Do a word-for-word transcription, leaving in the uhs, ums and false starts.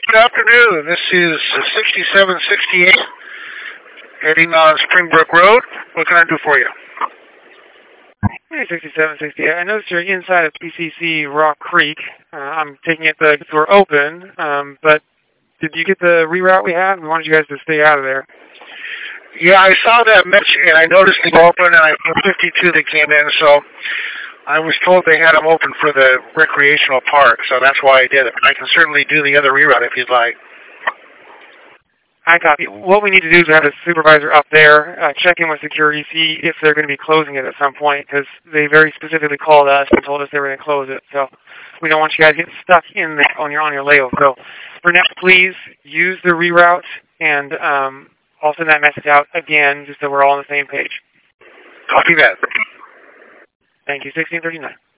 Good afternoon. This is sixty-seven sixty-eight, heading on Springbrook Road. What can I do for you? Hey, sixty-seven sixty-eight. I noticed you're inside of P C C Rock Creek. Uh, I'm taking it the door open, um, but did you get the reroute we had? We wanted you guys to stay out of there. Yeah, I saw that mention, and I noticed it open, and I put fifty-two that came in, so I was told they had them open for the recreational park, so that's why I did it. I can certainly do the other reroute if you'd like. I copy. What we need to do is have a supervisor up there uh, check in with security, see if they're going to be closing it at some point, because they very specifically called us and told us they were going to close it. So we don't want you guys getting stuck in there on your on your layover. So for now, please use the reroute, and um, I'll send that message out again just so we're all on the same page. Copy that. Thank you. sixteen thirty-nine.